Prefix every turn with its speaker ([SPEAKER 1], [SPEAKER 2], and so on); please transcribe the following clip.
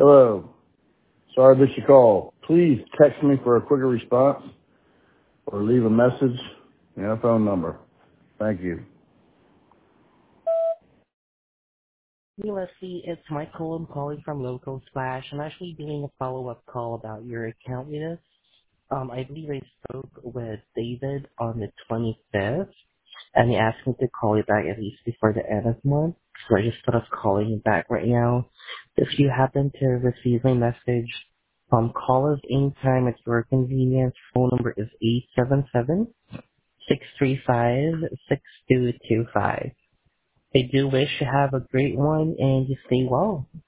[SPEAKER 1] Hello. Sorry I missed your call. Please text me for a quicker response or leave a message and a phone number. Thank you.
[SPEAKER 2] Hey, Leslie, it's Michael. I'm calling from Local Splash. I'm actually doing a follow-up call about your account with us. I believe I spoke with David on the 25th, and he asked me to call you back at least before the end of the month. So I just thought of calling you back right now. If you happen to receive my message, call us anytime at your convenience. Phone number is 877-635-6225. I do wish you have a great one and you stay well.